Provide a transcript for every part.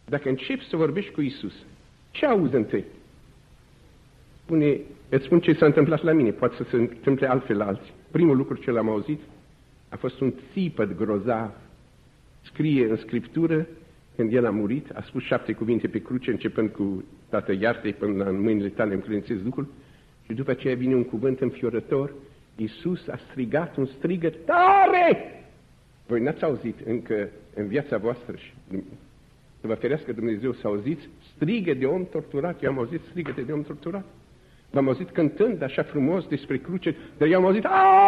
Dacă începi să vorbești cu Iisus, ce auzi întâi? Îți spun ce s-a întâmplat la mine, poate să se întâmple altfel la alții. Primul lucru ce l-am auzit a fost un țipăt grozav. Scrie în Scriptură, când el a murit, a spus 7 cuvinte pe cruce, începând cu Tată, iartă-i până în mâinile tale îmi credințez Duhul, și după aceea vine un cuvânt înfiorător. Iisus a strigat un strigăt tare! Voi n-ați auzit încă în viața voastră și să vă ferească Dumnezeu să auziți strigă de om torturat. Eu am auzit strigăte de om torturat. V-am auzit cântând așa frumos despre cruce, dar eu am auzit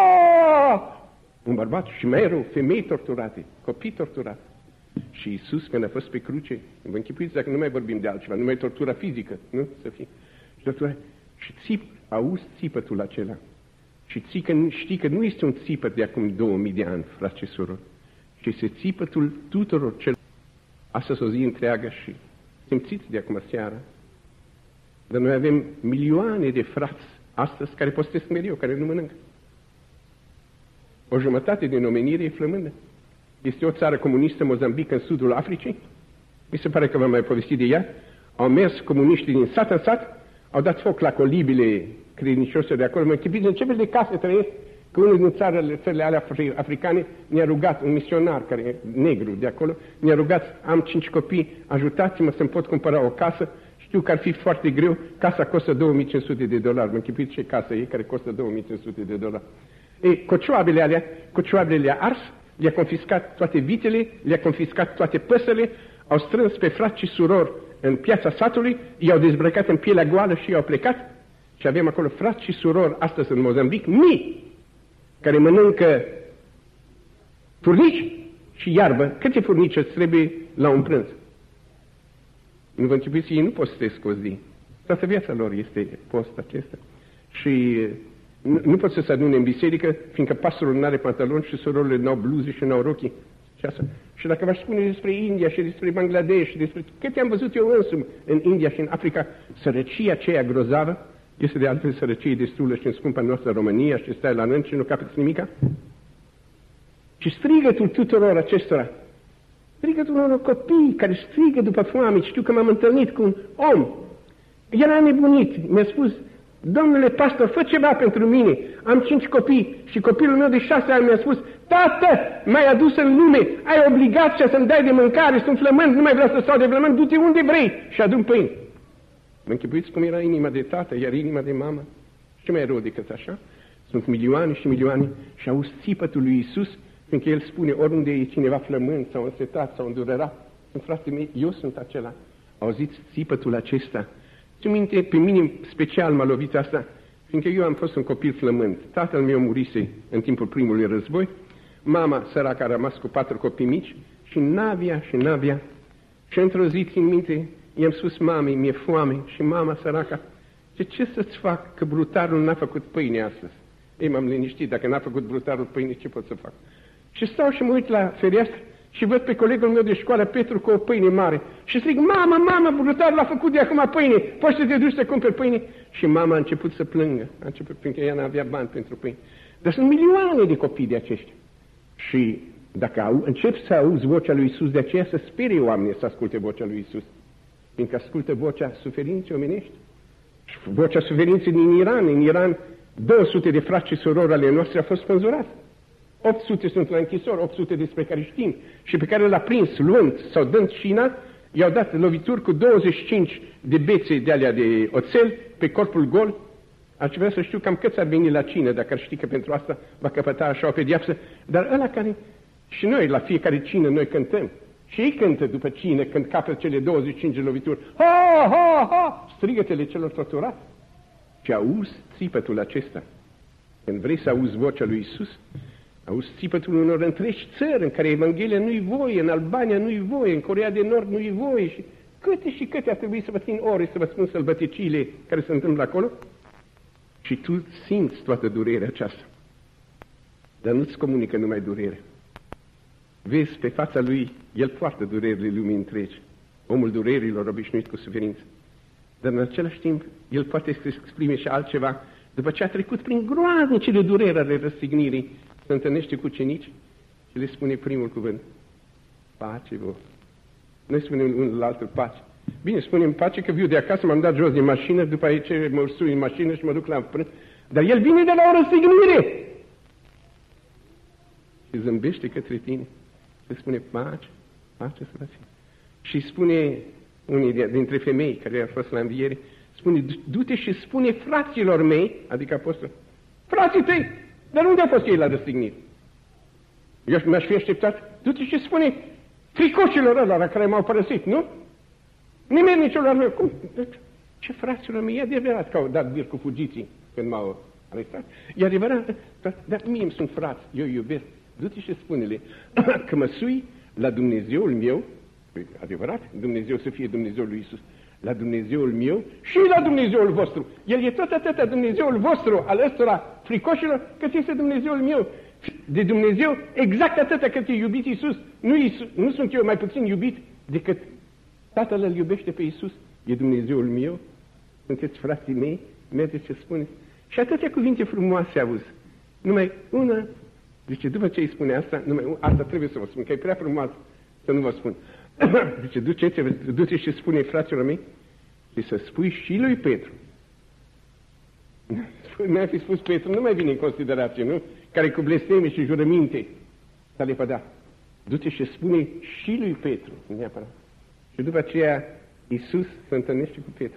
un bărbat și mai rău, femei torturate, copii torturați. Și Iisus, când a fost pe cruce, vă închipuiți dacă nu mai vorbim de altceva, numai tortura fizică, nu? Să fie. Și tortura. Și auzi țipătul acela. Și știi că nu este un țipăt de acum 2000 de ani, frați și surori, ci este țipătul tuturor celor. Astăzi o zi întreagă și simțiți de acum seara. Dar noi avem milioane de frați astăzi care postesc mereu, care nu mănâncă. O jumătate din omenire e flămândă. Este o țară comunistă, Mozambic, în sudul Africii. Mi se pare că v-am mai povestit de ea. Au mers comuniștii din sat în sat, au dat foc la colibile credincioase de acolo. Mă închipuiți în ce fel de case trăiesc, că unul din țările alea africane ne-a rugat, un misionar care e negru de acolo, ne-a rugat, am 5 copii, ajutați-mă să-mi pot cumpăra o casă. Știu că ar fi foarte greu, casa costă $2500. Mă închipuiți ce casă e care costă $2500. Ei, cocioabele le-a ars, le-a confiscat toate vitele, le-a confiscat toate păsările, au strâns pe frați și surori în piața satului, i-au dezbrăcat în pielea goală și i-au plecat. Și avem acolo frați și surori astăzi în Mozambic, mii, care mănâncă furnici și iarbă. Câte furnici îți trebuie la un prânz? Nu vă închipuiți, ei nu postesc o zi. Toată viața lor este post acesta. Și nu pot să se adune în biserică, fiindcă pastorul nu are pantaloni și surorile nu au bluze și nu au rochii. Și dacă v-aș spune despre India și despre Bangladesh și despre câte am văzut eu însumi în India și în Africa, sărăcia aceea grozavă, este de altfel sărăcie destulă și în scumpa noastră România și stai la rând și nu capeți nimica. Și strigătul tuturor acestora, strigătul unor copii care strigă după foame. Știu că m-am întâlnit cu un om, era nebunit, mi-a spus: domnule pastor, fă ceva pentru mine, am 5 copii și copilul meu de 6 ani mi-a spus: tată, m-ai adus în lume, ai obligația să-mi dai de mâncare, sunt flămând, nu mai vreau să stau de flămând, du-te unde vrei și adu-mi pâine. Mă închipuiți cum era inima de tată, iar inima de mamă? Și ce mai rău decât așa? Sunt milioane și milioane și auzi țipătul lui Iisus, fiindcă El spune: oriunde e cineva flămând sau însetat sau îndurerat, fratele mei, eu sunt acela. Auziți țipătul acesta? Țin minte, pe mine special m-a lovit asta, fiindcă eu am fost un copil flămând. Tatăl meu murise în timpul primului război, mama săracă a rămas cu 4 copii mici și n-avea. Și într-o zi, țin minte, i-am spus mamei: mi-e foame. Și mama săraca: ce să-ți fac, că brutarul n-a făcut pâine astăzi? Ei, m-am liniștit, dacă n-a făcut brutarul pâine, ce pot să fac? Și stau și mă uit la fereastră și văd pe colegul meu de școală, Petru, cu o pâine mare. Și zic: mamă, brutarul a făcut de acum pâine, poți să te duci să cumperi pâine? Și mama a început să plângă, fiindcă ea n-avea bani pentru pâine. Dar sunt milioane de copii de aceștia. Și dacă începi să auzi vocea lui Iisus, de aceea să sperie oamenii să asculte vocea lui Iisus, fiindcă ascultă vocea suferinței omenești. Și vocea suferinței din Iran. În Iran, 200 de frați și surori ale noastre au fost spânzurați. 800 sunt la închisori, 800 despre care știm și pe care l-a prins luând sau dând șina, i-au dat lovituri cu 25 de bețe de alea de oțel pe corpul gol. Aș vrea să știu cam câți ar veni la cină, dacă ar ști că pentru asta va căpăta așa o pedeapsă. Dar ăla care, și noi la fiecare cină noi cântăm, și ei cântă după cină când capătă cele 25 de lovituri: ha, ha, ha, strigătele celor torturați. Și auzi țipătul acesta. Când vrei să auzi vocea lui Iisus, auzi țipătul unor întregi țări în care Evanghelia nu-i voie, în Albania nu-i voie, în Coreea de Nord nu-i voie și câte ar trebui să vă țin ore să vă spun sălbăticiile care se întâmplă acolo. Și tu simți toată durerea aceasta, dar nu-ți comunică numai durerea. Vezi pe fața lui, el poartă durerile lumii întregi, omul durerilor obișnuit cu suferință. Dar în același timp, el poate să exprime și altceva. După ce a trecut prin groaznicele dureri ale răstignirii, se întâlnește cu ucenici și le spune primul cuvânt: pace vouă. Noi spunem unul la altul pace. Bine, spunem pace că viu de acasă, m-am dat jos din mașină, după aceea mă ursui în mașină și mă duc la prânz. Dar el vine de la o răstignire și zâmbește către tine. Se spune pace, pace, frate. Și spune unii dintre femei care au fost la înviere, spune, du-te și spune fraților mei, adică apostoli, frații tăi, dar unde au fost ei la răstignire? Eu mi-aș fi așteptat, du-te și spune fricoșilor ăla care m-au părăsit, nu? Nimeni niciodată, cum? Ce fraților mei, e adevărat că au dat bir cu fugiții când m-au arestat, e adevărat, dar mie îmi sunt frați, eu iubesc, du-te și spune-le că mă sui la Dumnezeul meu, adevărat, Dumnezeu să fie Dumnezeul lui Iisus, la Dumnezeul meu și la Dumnezeul vostru. El e tot atâta Dumnezeul vostru, al ăstora fricoșilor, cât este Dumnezeul meu. De Dumnezeu exact atâta cât e iubit Iisus. Nu sunt eu mai puțin iubit decât Tatăl îl iubește pe Iisus. E Dumnezeul meu, sunteți frații mei, mergeți ce spuneți. Și atâtea cuvinte frumoase auzi. Numai una, zice, după ce îi spune asta, numai asta trebuie să vă spun, că e prea frumos să nu vă spun. Zice, du-te și spune fraților mei și să spui și lui Petru. Mi-a fi spus Petru, nu mai vine în considerație, nu? Care cu blesteme și jurăminte s-a lepădat. Du-te și spune și lui Petru, neapărat. Și după aceea Iisus se întâlnește cu Petru.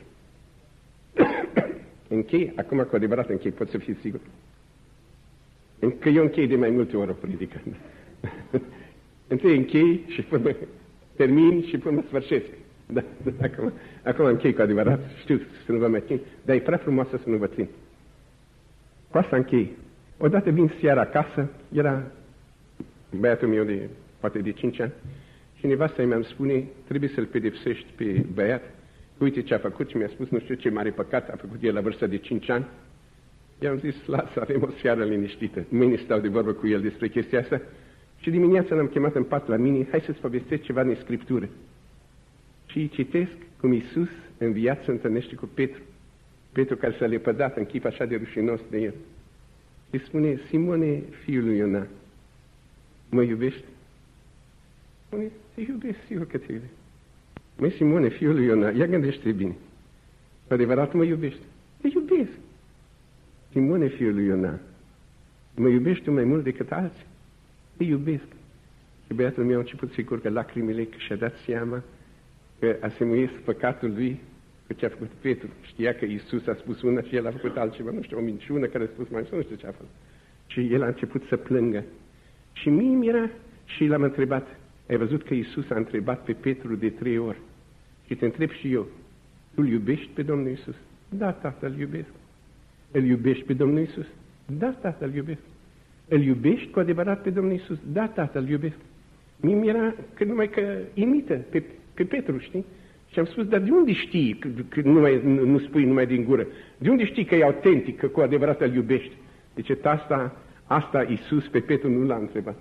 Închei, acum cu adevărat închei, pot să fiți sigur. Că eu închei de mai multe ori o predică. Întâi închei și până termin și până sfârșesc. Da, acum închei cu adevărat, știu să nu vă mai țin, dar e prea frumoasă să nu vă țin. Cu asta închei. Odată vin seara acasă, era băiatul meu poate de 5 ani, și nevasta mi-am spune, trebuie să-l pedepsești pe băiat, uite ce a făcut și mi-a spus, nu știu ce mare păcat a făcut el la vârsta de 5 ani. I-am zis, lasă, avem o seară liniștită, mâine stau de vorbă cu el despre chestia asta. Și dimineața l-am chemat în pat la mine, hai să-ți povestesc ceva din Scriptură. Și îi citesc cum Iisus în viață se întâlnește cu Petru. Petru care s-a lepădat în chip așa de rușinos de el. Și spune, Simone, fiul lui Iona, mă iubești? Spune, te iubesc, sigur că te iubesc. Măi, Simone, fiul lui Iona, ia gândește bine. Cu adevărat mă iubești? Te iubesc. Simone, fiul lui Iona, mă iubești tu mai mult decât alții? Te iubesc. Și băiatul meu a început să-i curgă lacrimile, că și-a dat seama că asemuiesc păcatul lui cu ce a făcut Petru. Știa că Iisus a spus una și el a făcut altceva, nu știu, o minciună care a spus mai nu știu ce a făcut. Și el a început să plângă. Și mie mi-era, și l-am întrebat, ai văzut că Iisus a întrebat pe Petru de 3 ori. Și te întreb și eu, tu-L iubești pe Domnul Iisus? Da, Tată, îl iubesc. Îl iubești pe Domnul Iisus? Da, Tată, îl iubesc. Îl iubești cu adevărat pe Domnul Iisus? Da, Tată, îl iubesc. Mie mi-era că numai că imită pe Petru, știi? Și am spus, dar de unde știi că nu spui numai din gură? De unde știi că e autentic, că cu adevărat îl iubești? Deci asta Iisus pe Petru nu l-a întrebat.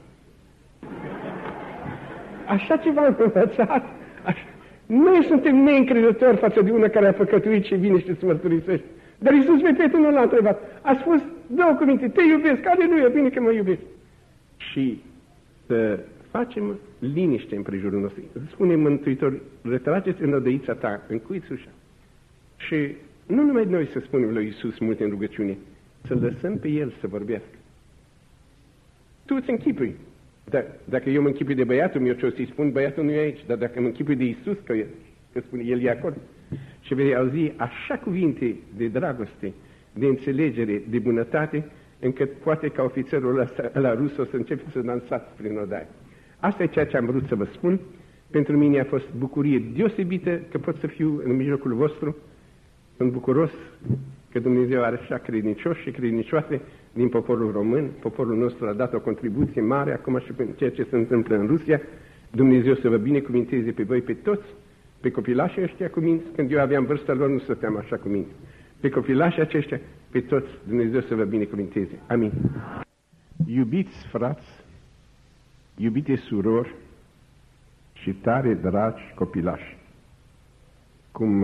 Așa ceva am învățat. Noi suntem neîncrezători față de una care a păcătuit și vine și îți mărturisește. Dar Iisus pe Petru nu l-a întrebat. A spus 2 cuvinte, te iubesc, aleluia, bine că mă iubești. Și să facem liniște în prejurul nostru. Spune Mântuitor, retrageți în odăița ta, încuiți ușa. Și nu numai noi să spunem lui Iisus multe în rugăciune, să lăsăm pe El să vorbească. Tu îți închipui. Dacă eu mă închipui de băiatul meu, ce o să-i spun, băiatul nu e aici, dar dacă mă închipui de Iisus, că spune, El e acolo, și vei auzi așa cuvinte de dragoste, de înțelegere, de bunătate, încât poate ca ofițerul ăla rus o să începe să dansați prin odaie. Asta e ceea ce am vrut să vă spun. Pentru mine a fost bucurie deosebită că pot să fiu în mijlocul vostru. Sunt bucuros că Dumnezeu are așa credincioși și credincioase din poporul român. Poporul nostru a dat o contribuție mare acum și pentru ceea ce se întâmplă în Rusia. Dumnezeu să vă binecuvinteze pe voi, pe toți, pe copilașii ăștia cu minți. Când eu aveam vârsta lor, nu stăteam așa cu minți. Pe copilașii aceștia, pe toți, Dumnezeu să vă binecuvinteze. Amin. Iubiți frați, iubite surori și tare dragi copilași, cum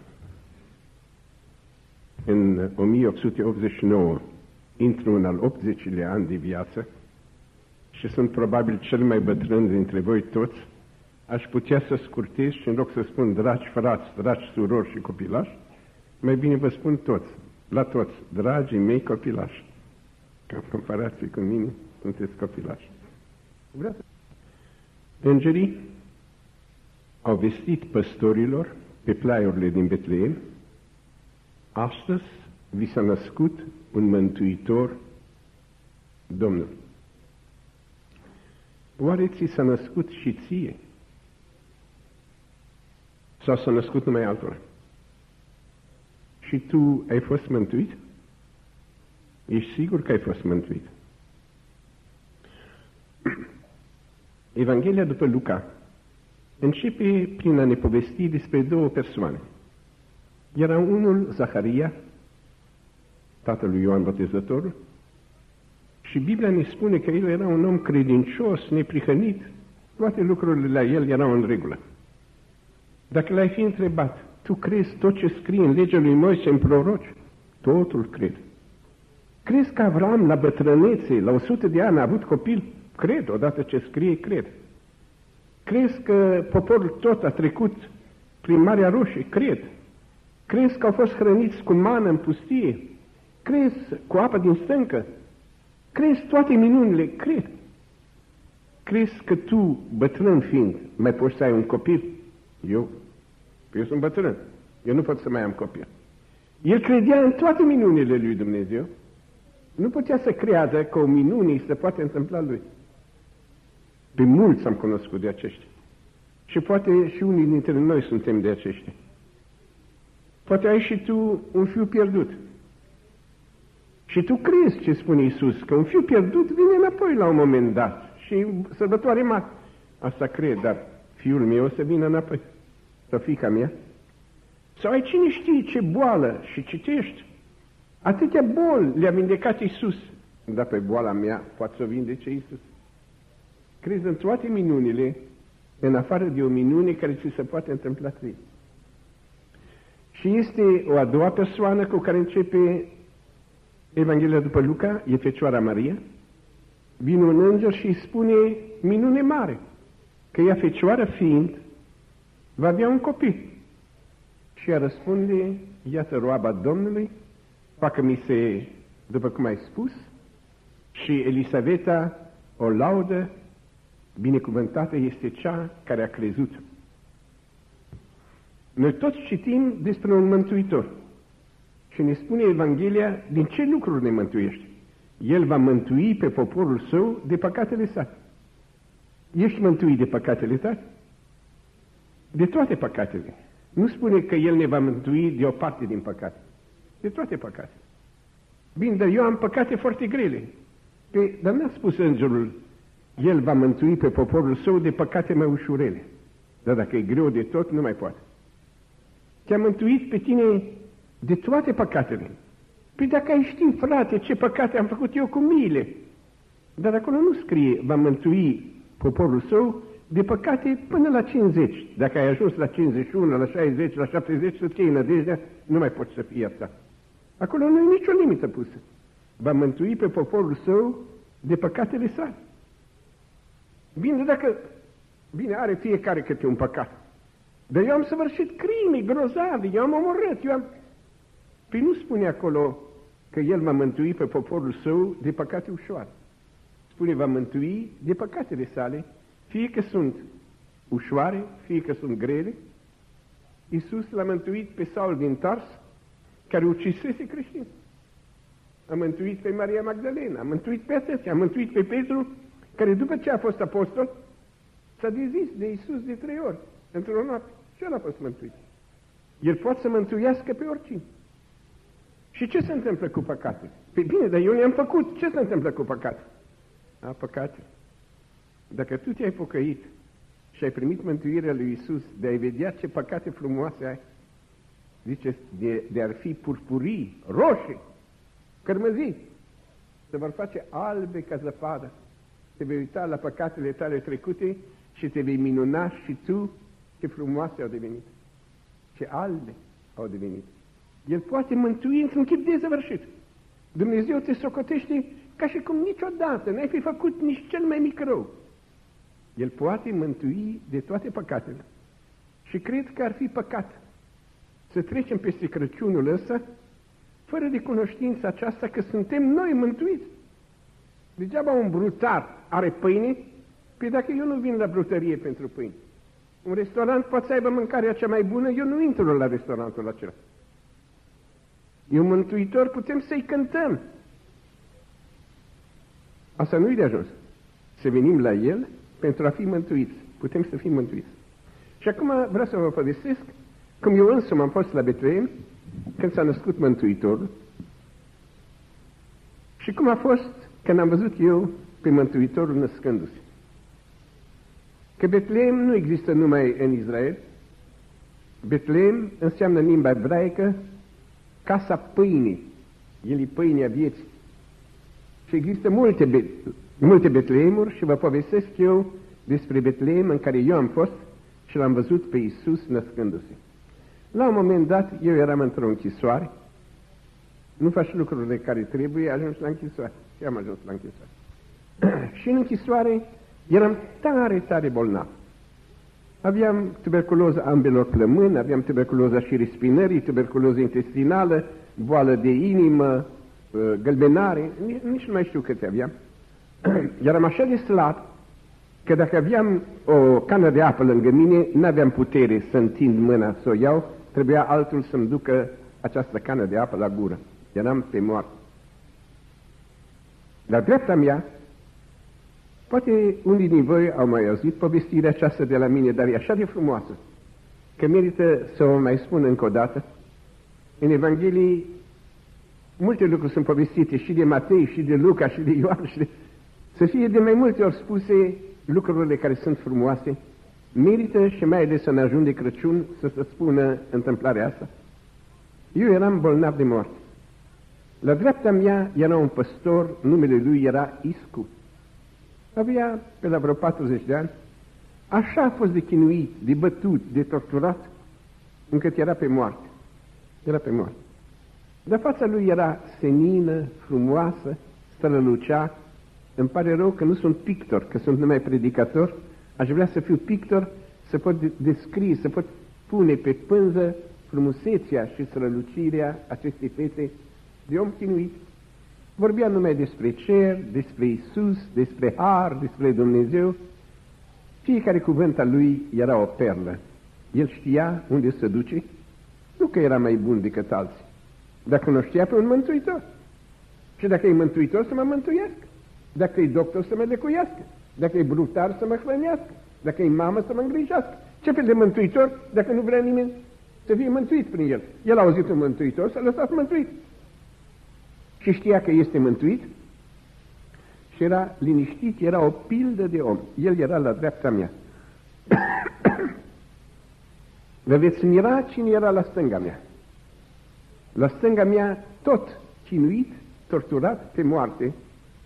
în 1889 intru în al 80-lea an de viață și sunt probabil cel mai bătrân dintre voi toți, aș putea să scurtez și în loc să spun dragi frați, dragi surori și copilași, mai bine vă spun toți, la toți, dragii mei copilași. Că în comparație cu mine, sunteți copilași. Îngerii au vestit păstorilor pe plaiurile din Betleem: astăzi vi s-a născut un mântuitor, Domnul. Oare ți s-a născut și ție? Sau s-a născut numai altora? Și tu ai fost mântuit? Ești sigur că ai fost mântuit? Evanghelia după Luca începe prin a ne povesti despre două persoane. Era unul Zaharia, tatăl lui Ioan Botezătorul, și Biblia ne spune că el era un om credincios, neprihănit, toate lucrurile la el erau în regulă. Dacă l-ai fi întrebat, tu crezi tot ce scrie în legea lui Moise, în proroci? Totul cred. Crezi că Avram, la bătrânețe, la 100 de ani, a avut copil? Cred, odată ce scrie, cred. Crezi că poporul tot a trecut prin Marea Roșie? Cred. Crezi că au fost hrăniți cu mană în pustie? Crezi cu apă din stâncă? Crezi toate minunile? Cred. Crezi că tu, bătrân fiind, mai poți să ai un copil? Eu sunt bătrân. Eu nu pot să mai am copil. El credea în toate minunile lui Dumnezeu. Nu putea să creadă că o minune se poate întâmpla lui. Pe mulți am cunoscut de aceștia. Și poate și unii dintre noi suntem de aceștia. Poate ai și tu un fiu pierdut. Și tu crezi ce spune Iisus, că un fiu pierdut vine înapoi la un moment dat. Și sărbătoare mare. Asta cred, dar fiul meu o să vină înapoi. Sau fiica mea. Sau ai cine știe ce boală și citești. Atâtea boli le-a vindecat Iisus. Dar pe boala mea poate să o vindece Iisus. Crezi în toate minunile, în afară de o minune care ți se poate întâmpla ție. Și este o a doua persoană cu care începe Evanghelia după Luca, e Fecioara Maria. Vine un înger și îi spune minune mare, că ea, fecioară fiind, va avea un copil. Și ea răspunde: iată roaba Domnului, facă-mi se după cum ai spus. Și Elisaveta o laudă: binecuvântată este cea care a crezut. Noi toți citim despre un mântuitor și ne spune Evanghelia din ce lucruri ne mântuiește. El va mântui pe poporul său de păcatele sale. Ești mântuit de păcatele tale? De toate păcatele. Nu spune că El ne va mântui de o parte din păcate. De toate păcatele. Bine, dar eu am păcate foarte grele. Dar n-a spus îngerul: El va mântui pe poporul său de păcate mai ușurele. Dar dacă e greu de tot, nu mai poate. Te-a mântuit pe tine de toate păcatele. Păi dacă ai ști, frate, ce păcate am făcut eu cu miile. Dar acolo nu scrie: va mântui poporul său de păcate până la 50. Dacă ai ajuns la 51, la 60, la 70, să-ți iei nădejdea, nu mai poți să fii iertat. Acolo nu e nicio limită pusă. Va mântui pe poporul său de păcatele sale. Bine, are fiecare câte un păcat. Dar eu am săvârșit crime grozave, eu am omorât, Păi nu spune acolo că El va mântui pe poporul său de păcate ușoare. Spune: va mântui de păcatele sale, fie că sunt ușoare, fie că sunt grele. Iisus l-a mântuit pe Saul din Tars, care ucisese creștini. A mântuit pe Maria Magdalena, a mântuit pe atâția, a mântuit pe Petru, care după ce a fost apostol, s-a dezis de Iisus de 3 ori, într-o noapte. Și el a fost mântuit. El poate să mântuiască pe oricine. Și ce se întâmplă cu păcatele? Păi bine, dar eu le-am făcut. Ce se întâmplă cu păcatele? Păcate. Dacă tu te-ai pocăit și ai primit mântuirea lui Iisus, de a-i vedea ce păcate frumoase ai, zice, de ar fi purpurii, roșii, cărmăzii, se vor face albe ca zăpadă. Te vei uita la păcatele tale trecute și te vei minuna și tu ce frumoase au devenit, ce albe au devenit. El poate mântui într-un chip desăvârșit. Dumnezeu te socotește ca și cum niciodată n-ai fi făcut nici cel mai mic rău. El poate mântui de toate păcatele. Și cred că ar fi păcat să trecem peste Crăciunul ăsta fără de cunoștința aceasta că suntem noi mântuiți. Degeaba un brutar are pâine, păi dacă eu nu vin la brutărie pentru pâine. Un restaurant poate să aibă mâncarea cea mai bună, eu nu intru la restaurantul acela. Eu mântuitor putem să-i cântăm. Asta nu-i de ajuns. Să venim la El pentru a fi mântuiți. Putem să fim mântuiți. Și acum vreau să vă povestesc cum eu însumi am fost la Betleem când s-a născut Mântuitorul și cum a fost când am văzut eu pe Mântuitorul născându-se. Că Betleem nu există numai în Israel. Betleem înseamnă în limba ebraică casa pâinii. El e pâinea vieții. Și există multe Betleemuri și vă povestesc eu despre Betleem în care eu am fost și l-am văzut pe Iisus născându-se. La un moment dat, eu eram într-o închisoare. Nu faci lucrurile care trebuie, ajungi la închisoare. Și am ajuns la închisoare. Și în închisoare eram tare, tare bolnav. Aveam tuberculoză ambelor plămâni, aveam tuberculoza și spinării, tuberculoză intestinală, boală de inimă, gălbenare, nici nu mai știu câte aveam. Eram așa de slab că dacă aveam o cană de apă lângă mine, n-aveam putere să întind mâna să o iau, trebuia altul să-mi ducă această cană de apă la gură. Eram pe moarte. La dreapta mea, poate unii din voi au mai auzit povestirea aceasta de la mine, dar e așa de frumoasă, că merită să o mai spun încă o dată. În Evanghelii multe lucruri sunt povestite și de Matei, și de Luca, și de Ioan, să fie de mai multe ori spuse lucrurile care sunt frumoase. Merită și mai ales în ajun de Crăciun să se spună întâmplarea asta. Eu eram bolnav de moarte. La dreapta mea era un păstor, numele lui era Iscu. Avea pe la vreo 40 de ani. Așa a fost de chinuit, de bătut, de torturat, încât era pe moarte. Era pe moarte. Dar fața lui era senină, frumoasă, strălucea. Îmi pare rău că nu sunt pictor, că sunt numai predicator. Aș vrea să fiu pictor, să pot descrie, să pot pune pe pânză frumusețea și strălucirea acestei fete de om chinuit. Vorbea numai despre cer, despre Iisus, despre har, despre Dumnezeu. Fiecare cuvânt al lui era o perlă. El știa unde se duce, nu că era mai bun decât alții, dar cunoștea pe un mântuitor. Și dacă e mântuitor, să mă mântuiască. Dacă e doctor, să mă lecuiască. Dacă e brutar, să mă hrănească. Dacă e mamă, să mă îngrijească. Ce fel de mântuitor, dacă nu vrea nimeni să fie mântuit prin el? El a auzit un mântuitor, s-a lăsat mântuit. Și știa că este mântuit și era liniștit, era o pildă de om. El era la dreapta mea. Vă veți mira cine era la stânga mea. La stânga mea, tot chinuit, torturat pe moarte.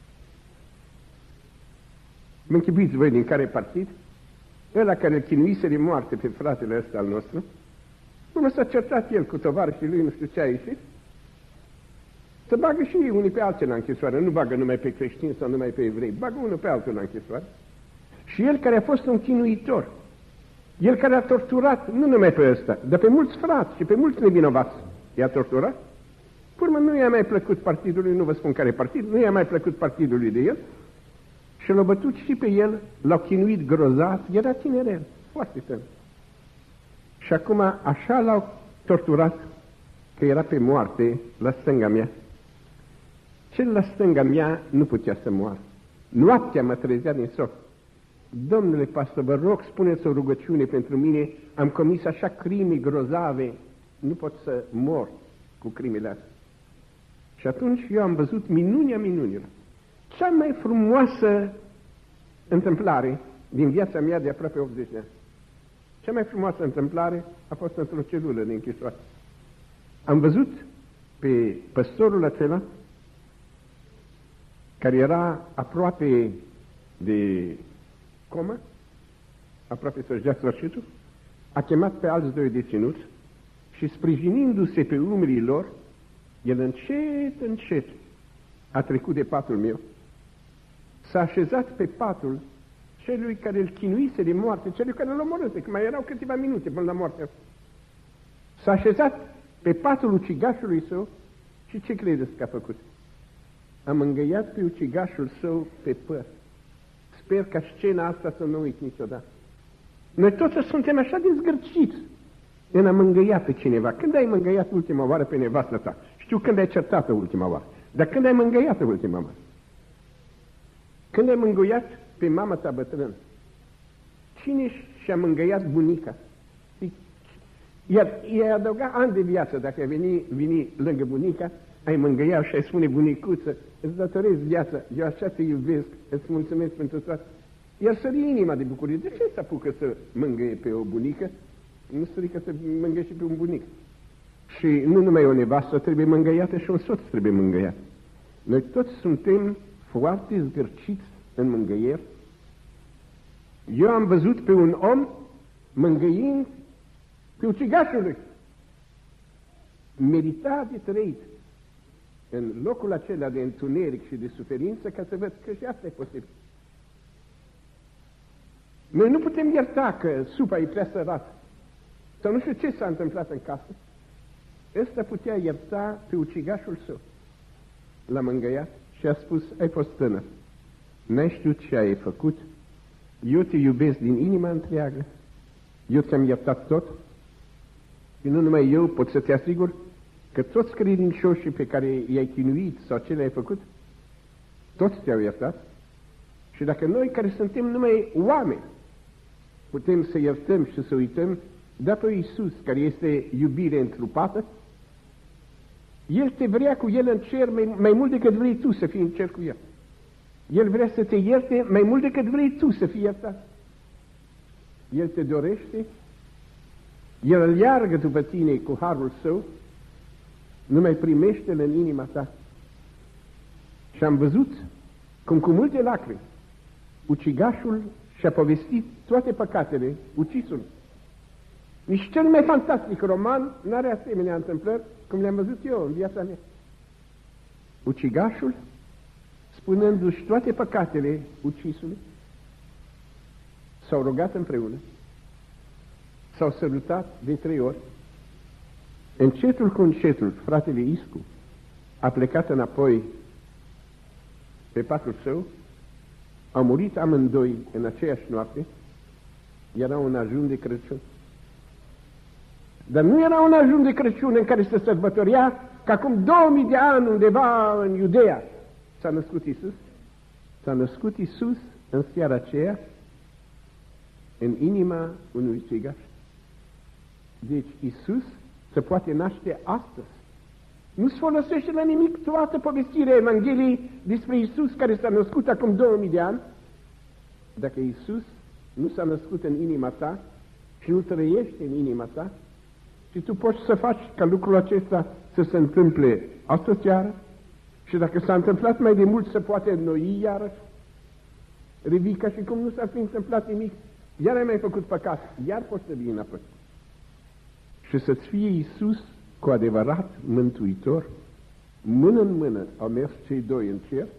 Mă închipuiți voi din care partid? Ăla care îl chinuise de moarte pe fratele ăsta al nostru. Până s-a certat el cu tovarășii lui, nu știu ce a ieșit. Să bagă și ei unii pe alții la închisoare, nu bagă numai pe creștini sau numai pe evrei, bagă unul pe altul la închisoare. Și el care a fost un chinuitor, el care a torturat nu numai pe ăsta, dar pe mulți frați și pe mulți nevinovați, i-a torturat. Urmă, nu i-a mai plăcut partidului, nu vă spun care partid, nu i-a mai plăcut partidului de el și l-a bătut și pe el, l-au chinuit grozav, era tinerel, foarte tânăr. Și acum așa l-au torturat că era pe moarte la stânga mea. Cel la stânga mea nu putea să moară. Noaptea mă trezea din somn. Domnule pastor, vă rog, spuneți o rugăciune pentru mine, am comis așa crime grozave, nu pot să mor cu crimele astea. Și atunci eu am văzut minunea minunilor. Cea mai frumoasă întâmplare din viața mea de aproape 80 de ani. Cea mai frumoasă întâmplare a fost într-o celulă de închisoare. Am văzut pe păstorul acela, care era aproape de comă, aproape să-și dea sfârșitul, a chemat pe alți doi deținuți și sprijinindu-se pe umerii lor, el încet, încet a trecut de patul meu, s-a așezat pe patul celui care îl chinuise de moarte, celui care îl omorâse, că mai erau câteva minute până la moarte. S-a așezat pe patul ucigașului său și ce credeți că a făcut? A mângâiat pe ucigașul său pe păr. Sper ca scena asta să nu uit niciodată. Noi toți suntem așa de zgârciți în a mângâia pe cineva. Când ai mângâiat ultima oară pe nevastă ta? Știu când ai certat-o ultima oară. Dar când ai mângâiat-o ultima oară? Când ai mângâiat pe mama ta bătrână? Cine și-a mângâiat bunica? I-ai adăugat ani de viață. Dacă ai veni lângă bunica, ai mângâia și ai spune: bunicuță, îți datorez viața, eu așa te iubesc, îți mulțumesc pentru toate. Iar sări inima de bucurie. De ce se apucă să mângâie pe o bunică? Nu strică să mângâie și pe un bunic. Și nu numai o nevastă trebuie mângâiată, și un soț trebuie mângâiat. Noi toți suntem foarte zgârciți în mângâieri. Eu am văzut pe un om mângâind pe ucigașul lui. Merita de trăit în locul acela de întuneric și de suferință, ca să văd că și asta e posibil. Noi nu putem ierta că supa e prea sărată, sau nu știu ce s-a întâmplat în casă. Ăsta putea ierta pe ucigașul său. L-a mângâiat și a spus: ai fost tânăr, n-ai știut ce ai făcut, eu te iubesc din inima întreagă, eu ți-am iertat tot. Și nu numai eu, pot să te asigur că toți credincioșii pe care i-ai chinuit sau ce le-ai făcut, toți te-au iertat. Și dacă noi, care suntem numai oameni, putem să iertăm și să uităm, dar pe Iisus, care este iubire întrupată, El te vrea cu El în cer mai mult decât vrei tu să fii în cer cu El. El vrea să te ierte mai mult decât vrei tu să fii iertat. El te dorește, El îl iargă după tine cu harul Său, numai primește-L în inima ta. Și am văzut cum cu multe lacrimi ucigașul și-a povestit toate păcatele ucisului. Nici cel mai fantastic roman n-are asemenea întâmplări cum le-am văzut eu în viața mea. Ucigașul, spunându-și toate păcatele ucisului, s-au rugat împreună, s-au sărutat de 3 ori. Încetul cu încetul, fratele Iscu a plecat înapoi pe patul său. Au murit amândoi în aceeași noapte. Era un ajun de Crăciun. Dar nu era un ajun de Crăciun în care se sărbătorea că acum 2000 de ani undeva în Iudeea s-a născut Iisus. S-a născut Iisus în seara aceea în inima unui ucigaș. Deci Iisus se poate naște astăzi. Nu-ți folosește la nimic toată povestirea Evangheliei despre Iisus care s-a născut acum 2000 de ani, dacă Iisus nu s-a născut în inima ta și nu trăiește în inima ta, și tu poți să faci ca lucrul acesta să se întâmple astă seară, și dacă s-a întâmplat mai de mult să poate înnoi iarăși, revii ca și cum nu s-ar fi întâmplat nimic, iar ai mai făcut păcat, iar poți să vii înapoi. Și să-ți fie Iisus cu adevărat mântuitor. Mână în mână au mers cei doi în cer.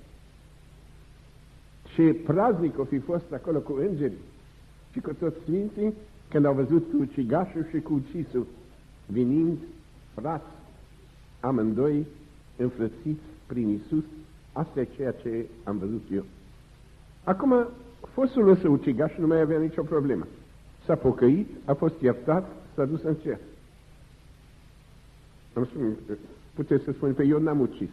Ce praznic o fi fost acolo cu îngerii și cu toți sfinții când au văzut cu ucigașul și cu ucisul venind frați, amândoi înfrățiți prin Iisus. Asta e ceea ce am văzut eu. Acum, fostul ăsta ucigaș nu mai avea nicio problemă. S-a pocăit, a fost iertat, s-a dus în cer. Puteți să spuneți: pe eu n-am ucis.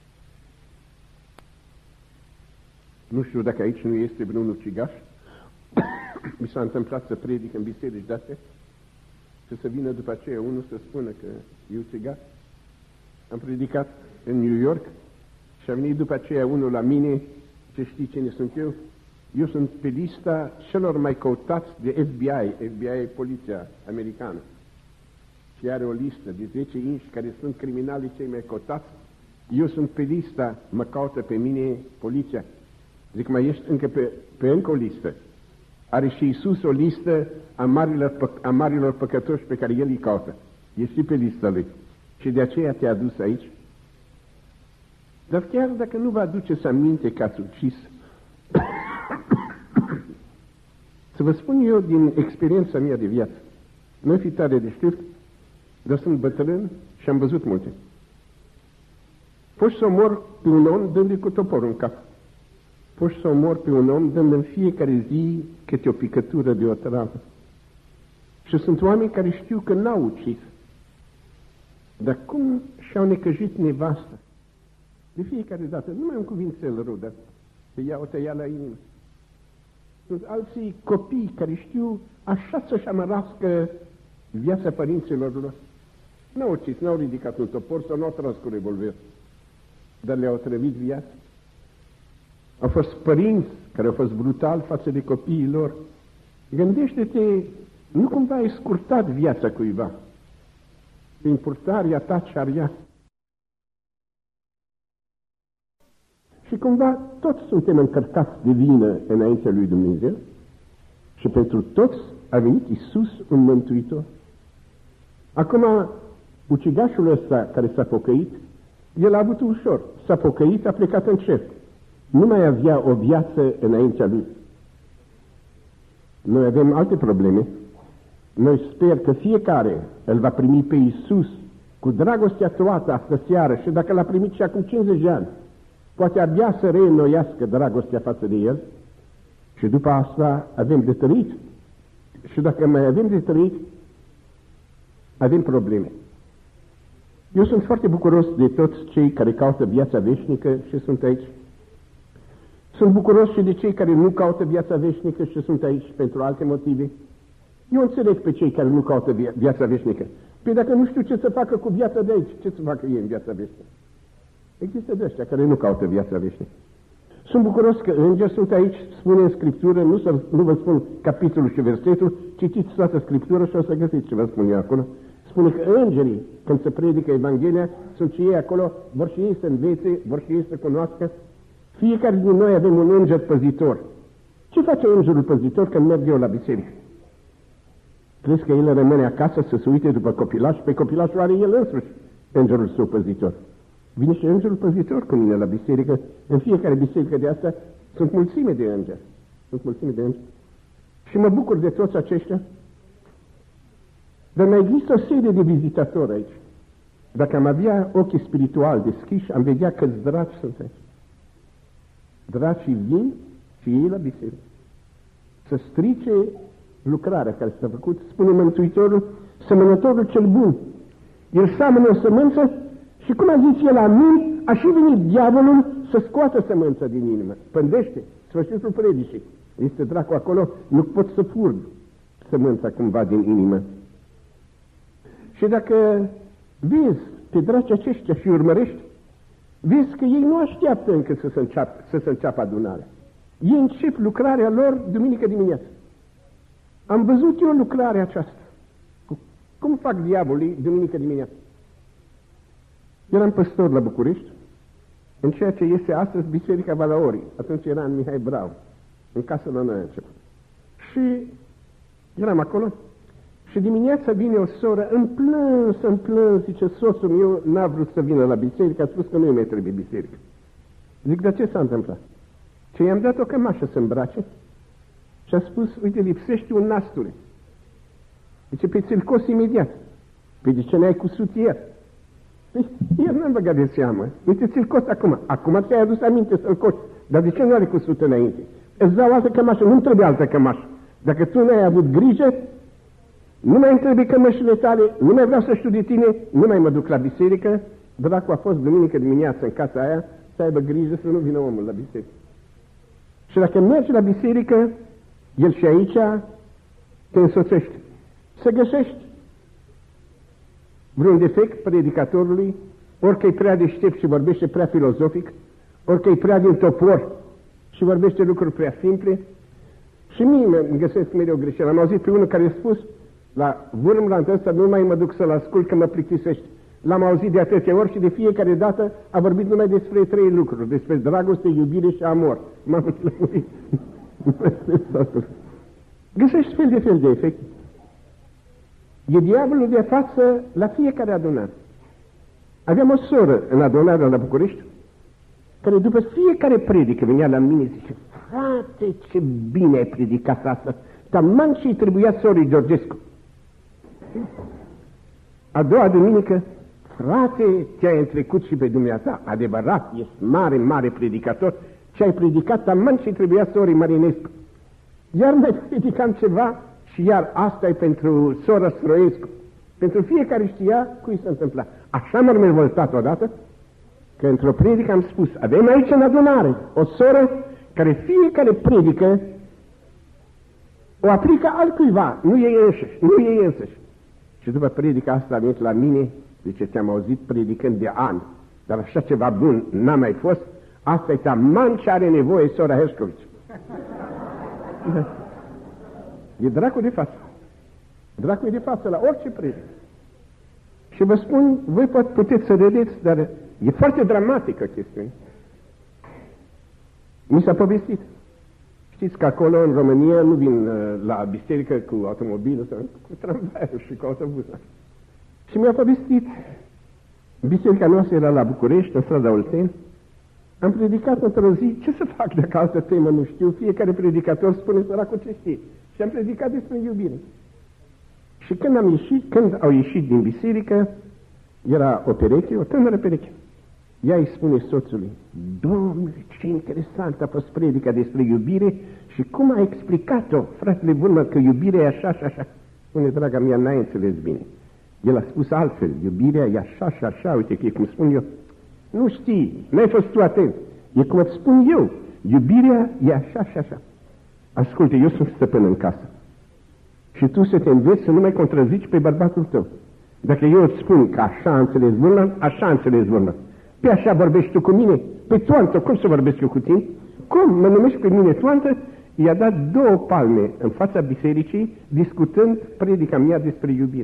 Nu știu dacă aici nu este vreun ucigaș. Mi s-a întâmplat să predic în biserici de-astea și să vină după aceea unul să spună că e ucigaș. Am predicat în New York și a venit după aceea unul la mine. Ce știi cine sunt eu? Eu sunt pe lista celor mai căutați de FBI. FBI e poliția americană. Și are o listă de 10 inși care sunt criminalii cei mai cotați. Eu sunt pe lista, mă caută pe mine poliția. Zic: mai ești încă pe încă o listă. Are și Iisus o listă a marilor păcătoși pe care El îi caută. Ești pe lista Lui. Și de aceea te-a adus aici. Dar chiar dacă nu vă aduceți aminte că ați ucis, Să vă spun eu din experiența mea de viață. Nu fi tare deștept, dar sunt bătrân și am văzut multe. Poți să omor pe un om dându-i cu toporul în cap. Poți să omor pe un om dând în fiecare zi câte o picătură de o travă. Și sunt oameni care știu că n-au ucis. Dar cum și-au necăjit nevastă? De fiecare dată, numai un cuvințel rău, dar o tăia la inimă. Sunt alții copii care știu așa să-și amărască viața părinților lor. N-au ucis, n-au ridicat un topor sau n-au tras cu revolver, dar le-au trăvit viața. Au fost părinți care au fost brutali față de copiii lor. Gândește-te, nu cumva ai scurtat viața cuiva prin purtarea ta ce-ar. Și cumva toți suntem încărcați de vină înaintea lui Dumnezeu și pentru toți a venit Iisus un mântuitor. Acum, ucigașul ăsta care s-a pocăit, el a avut ușor. S-a pocăit, a plecat în cer. Nu mai avea o viață înaintea lui. Noi avem alte probleme. Noi sper că fiecare îl va primi pe Iisus cu dragostea toată astă seară și dacă l-a primit și acum 50 de ani, poate abia să reînnoiască dragostea față de el și după asta avem de trăit. Și dacă mai avem de trăit, avem probleme. Eu sunt foarte bucuros de toți cei care caută viața veșnică și sunt aici. Sunt bucuros și de cei care nu caută viața veșnică și sunt aici pentru alte motive. Eu înțeleg pe cei care nu caută viața veșnică. Păi dacă nu știu ce să facă cu viața de aici, ce să facă ei în viața veșnică? Există de ăștia care nu caută viața veșnică. Sunt bucuros că îngeri sunt aici, spune în Scriptură, nu vă spun capitolul și versetul, citiți toată Scriptura și o să găsiți ce vă spun eu acolo. Spune că îngerii, când se predică Evanghelia, sunt și ei acolo, vor și ei să învețe, vor și ei să cunoască. Fiecare din noi avem un înger păzitor. Ce face îngerul păzitor când merg eu la biserică? Crezi că el rămâne acasă să se uite după copilaș? Pe copilașul are el însuși, îngerul său păzitor. Vine și îngerul păzitor cu mine la biserică. În fiecare biserică de asta sunt mulțime de îngeri. Sunt mulțime de îngeri. Și mă bucur de toți aceștia. Dar mai există o serie de vizitatori aici. Dacă am avea ochii spiritual deschiși, am vedea câți draci sunt aici. Dracii vin și ei la biserică să strice lucrarea care s-a făcut. Spune Mântuitorul, sămănătorul cel bun. El seamănă o sămânță și cum a zis el amin, a și venit diavolul să scoată sămânța din inimă. Pândește, sfârșitul predicii. Este dracul acolo, nu pot să furg sămânța cumva din inimă. Și dacă vezi pe dracii aceștia și urmărești, vezi că ei nu așteaptă încă să se înceapă adunarea. Ei încep lucrarea lor duminică dimineață. Am văzut eu lucrarea aceasta. Cum fac diavolii duminică dimineață? Eram păstor la București, în ceea ce este astăzi Biserica Valaorii. Atunci era în Mihai Brau, în casă la noi a început. Și eram acolo și dimineața vine o soră, în plâns, zice, soțul meu n-a vrut să vină la biserică, a spus că nu-i mai trebuie biserică. Zic, dar ce s-a întâmplat? Și i-am dat o cămașă să îmbrace și a spus, uite, lipsește un nastule. Zice, pe ți-l cos imediat. Păi de ce n-ai cusut ieri? Ieri n-am băgat de seamă. Uite, ți-l cos acum. Acum ți-ai adus aminte să-l cosi. Dar de ce nu are cusut înainte? Îți dau altă cămașă, nu-mi trebuie altă cămașă. Dacă tu n-ai avut grijă, nu mai îmi trebuie cămășile tale, nu mai vreau să știu de tine, nu mai mă duc la biserică. Dracu a fost duminică dimineață în casa aia, să aibă grijă să nu vină omul la biserică. Și dacă mergi la biserică, el și aici te însoțește. Să găsești vreun defect predicatorului, orică e prea deștept și vorbește prea filozofic, orică e prea din topor și vorbește lucruri prea simple. Și mie îmi găsesc mereu greșeală. Am auzit pe unul care a spus, la Vârmland ăsta nu mai mă duc să-l ascult că mă plictisește. L-am auzit de atâtea ori și de fiecare dată a vorbit numai despre 3 lucruri, despre dragoste, iubire și amor. M-am lămurit. Găsești fel de efecte. E diavolul de față la fiecare adunare. Aveam o soră în adunarea la București, care după fiecare predică venea la mine și zice, frate, ce bine ai predicat asta, taman și trebuia sorii Georgescu. A doua duminică, frate, te-ai întrecut și pe dumneata, adevărat, ești mare, mare predicator, ce ai predicat taman și trebuia sorii Marinescu. Iar mai predicam ceva și iar asta e pentru sora Stroiescu. Pentru fiecare știa cui se întâmpla. Așa m-am revoltat odată, că într-o predică am spus, avem aici în adunare o soră care fiecare predică o aplică altcuiva, nu ei însăși. Și după predica asta a venit la mine, zice, te-am auzit predicând de ani, dar așa ceva bun n-a mai fost, asta e taman ce are nevoie sora Herșcovici. E dracul de față. Dracul e de față la orice predică. Și vă spun, voi puteți să vedeți, dar e foarte dramatică chestiune. Mi s-a povestit. Știți că acolo, în România, nu vin la biserică cu automobilul, cu tramvaiul și cu autobuzul. Și mi-a povestit, biserica noastră era la București, în strada Olteni. Am predicat într-o zi, ce să fac dacă altă temă nu știu, fiecare predicator spune săracul ce știe. Și am predicat despre iubire. Și când au ieșit din biserică, era o pereche, o tânără pereche. Ea îi spune soțului, Domnule, ce interesant a fost predica despre iubire și cum a explicat-o, fratele Bulman, că iubirea e așa și așa. Spune, draga mea, n-ai înțeles bine. El a spus altfel, iubirea e așa și așa, uite că e cum spun eu. Nu știi, n-ai fost tu atent. E cum îți spun eu, iubirea e așa și așa. Asculte, eu sunt stăpân în casă. Și tu să te înveți să nu mai contrazici pe bărbatul tău. Dacă eu îți spun că așa înțeles Bulman, așa înțeles Bulman. Pe așa vorbești tu cu mine? Pe toantă, cum să vorbesc eu cu tine? Cum? Mă numești pe mine toantă? I-a dat 2 palme în fața bisericii, discutând predica mea despre iubire.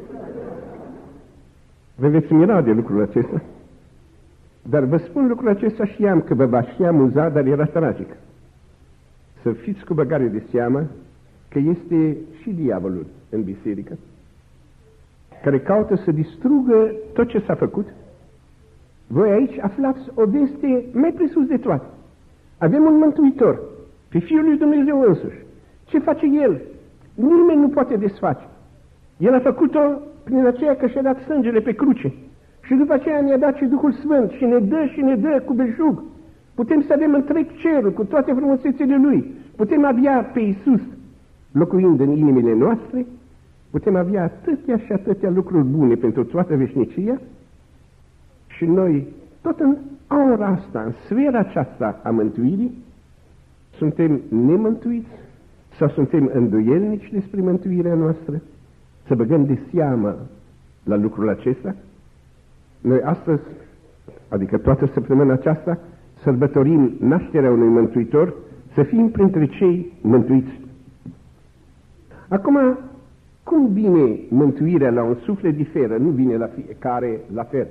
Vă veți mira de lucrul acesta? Dar vă spun lucrul acesta și am, că vă va și amuza, dar era tragic. Să fiți cu băgare de seamă că este și diavolul în biserică, care caută să distrugă tot ce s-a făcut. Voi aici aflați o veste mai presus de toate. Avem un Mântuitor, pe Fiul lui Dumnezeu însuși. Ce face El? Nimeni nu poate desface. El a făcut-o prin aceea că și-a dat sângele pe cruce. Și după aceea ne-a dat și Duhul Sfânt și ne dă cu belșug. Putem să avem întreg cerul cu toate frumusețele Lui. Putem avea pe Iisus locuind în inimile noastre. Putem avea atâtea și atâtea lucruri bune pentru toată veșnicia. Și noi, tot în aura asta, în sfera aceasta a mântuirii, suntem nemântuiți sau suntem îndoielnici despre mântuirea noastră? Să băgăm de seamă la lucrul acesta? Noi astăzi, adică toată săptămâna aceasta, sărbătorim nașterea unui Mântuitor, să fim printre cei mântuiți. Acum, cum vine mântuirea la un suflet diferă? Nu vine la fiecare la fel.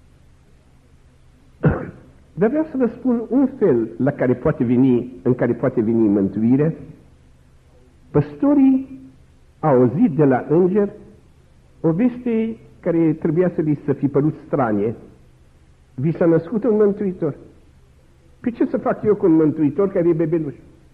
Dar vreau să vă spun un fel în care poate veni mântuirea. Păstorii au auzit de la înger o veste care trebuia să li se fi părut stranie. Vi s-a născut un mântuitor. Pe ce să fac eu cu un mântuitor care e bebeluș?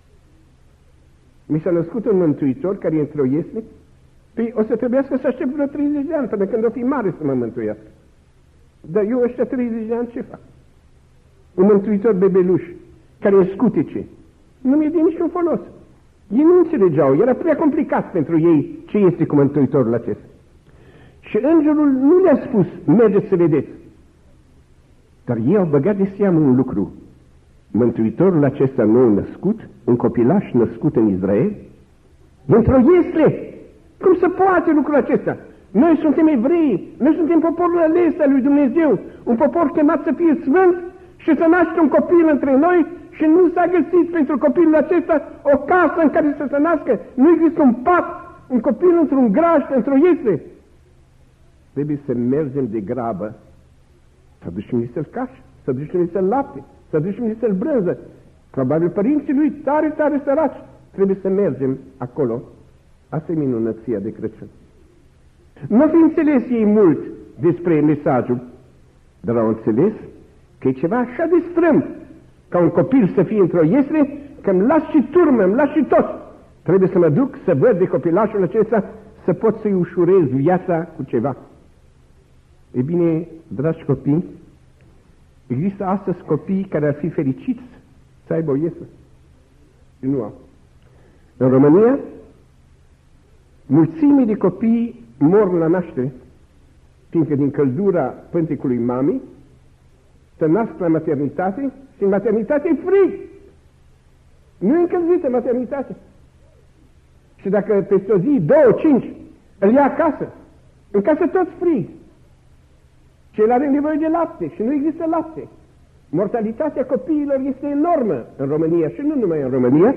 Mi s-a născut un mântuitor care e într-o iesle? Păi o să trebuiască să aștept vreo 30 de ani până când o fi mare să mă mântuiască. Dar eu ăștia 30 de ani ce fac? Un mântuitor bebeluș care îmi scutece. Nu mi-e de niciun folos. Ei nu înțelegeau, era prea complicat pentru ei ce este cu mântuitorul acesta. Și îngerul nu le-a spus, mergeți să vedeți. Dar ei au băgat de seamă un lucru. Mântuitorul acesta nou născut, un copilaș născut în Israel, într-o iesle. Cum se poate lucrul acesta? Noi suntem evrei, noi suntem poporul ales al lui Dumnezeu, un popor chemat să fie sfânt și să naște un copil între noi și nu s-a găsit pentru copilul acesta o casă în care să se nască. Nu există un pat, un copil într-un grajd, într-o iesle. Trebuie să mergem de grabă, să ducem niște caș, să ducem niște lapte, să ducem niște brânză. Probabil părinții lui tare, tare săraci. Trebuie să mergem acolo. Asta e minunăția de Crăciun. Nu fi înțeles ei mult despre mesajul, dar au înțeles că e ceva așa de strâmb ca un copil să fie într-o iesle, că îmi las și turmă, îmi las și tot. Trebuie să mă duc să văd de copilașul acesta, să pot să-i ușurez viața cu ceva. E bine, dragi copii, există astăzi copii care ar fi fericiți să aibă o iesă și nu au. În România, mulțimii de copii mor la naștere, fiindcă din căldura pântecului mamei se nasc la maternitate și în maternitate e frig. Nu e încălzită maternitatea. Și dacă peste o zi, 2-5, îl ia acasă, în casă tot frig. Și el are nevoie de lapte și nu există lapte. Mortalitatea copiilor este enormă în România și nu numai în România.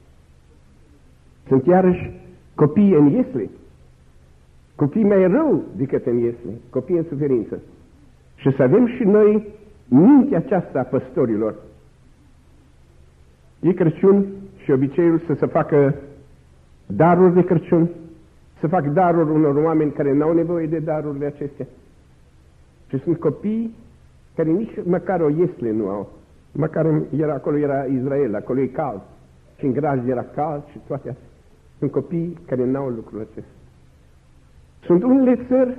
Sunt iarăși copii în iesle, copii mai rău decât în iesle, copii în suferință. Și să avem și noi mintea aceasta a păstorilor. E Crăciun și obiceiul să se facă daruri de Crăciun, să fac daruri unor oameni care n-au nevoie de darurile acestea. Și sunt copii care nici măcar o iesle nu au. Măcar acolo era Israel, acolo e cald. Și în graj era cald și toate astea. Sunt copii care n-au lucrul acesta. Sunt unele țări,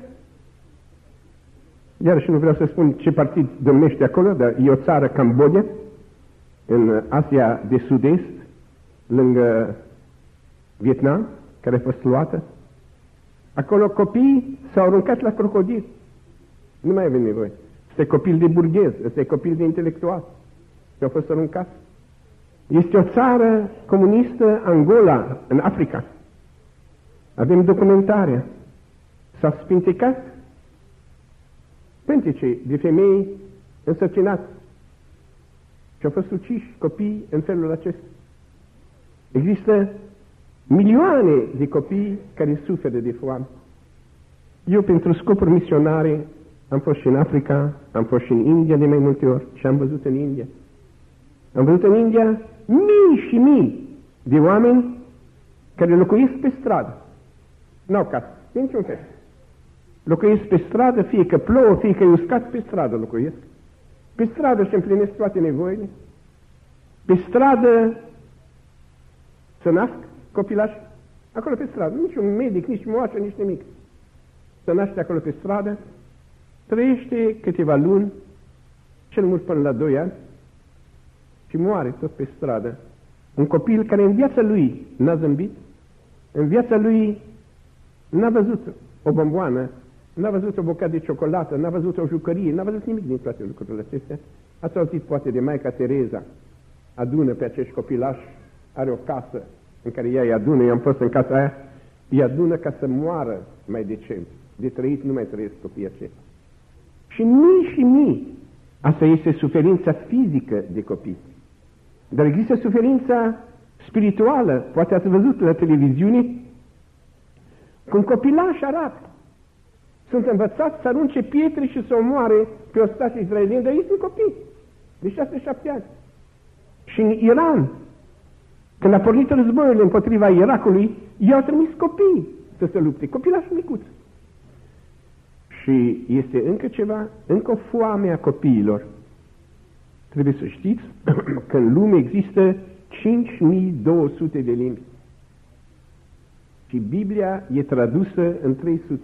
iarăși nu vreau să spun ce partid domnește acolo, dar e o țară, Cambodgia, în Asia de Sud-Est, lângă Vietnam, care a fost luată. Acolo copiii s-au aruncat la crocodil. Nu mai avem nevoie. Este copil de burghez, este copil de intelectual. Și au fost aruncați. Este o țară comunistă, Angola, în Africa. Avem documentarea. S-au spintecat pentece de femei însărcinate. Și au fost uciși copii în felul acesta. Există milioane de copii care suferă de foame. Eu, pentru scopuri misionare, am fost și în Africa, am fost și în India de mai multe ori și am văzut în India. Am văzut în India mii și mii de oameni care locuiesc pe stradă. N-au casă, de niciun fel. Locuiesc pe stradă, fie că plouă, fie că e uscat, pe stradă locuiesc. Pe stradă își împlinesc toate nevoile. Pe stradă se nasc copilași. Acolo pe stradă. Nici un medic, nici moașă, nici nimic. Se naște acolo pe stradă, trăiește câteva luni, cel mult până la 2 ani, și moare tot pe stradă. Un copil care în viața lui n-a zâmbit, în viața lui n-a văzut o bomboană, n-a văzut o bucată de ciocolată, n-a văzut o jucărie, n-a văzut nimic din toate lucrurile acestea. Ați auzit poate de Maica Tereza, adună pe acești copilași, are o casă în care ea îi adună, eu am fost în casa aia, îi adună ca să moară mai decent. De trăit nu mai trăiesc copiii aceștia. Și mii și mii. Asta este suferința fizică de copii. Dar există suferința spirituală. Poate ați văzut la televiziune cum copilași arabi sunt învățați să arunce pietre și să omoare pe ostași israelieni, dar ei sunt copii de 6-7 ani. Și în Iran, când a pornit războiul împotriva Irakului, i-au trimis copii să se lupte, copilași micuți. Și este încă ceva, încă o foame a copiilor. Trebuie să știți că în lume există 5200 de limbi. Și Biblia e tradusă în 300.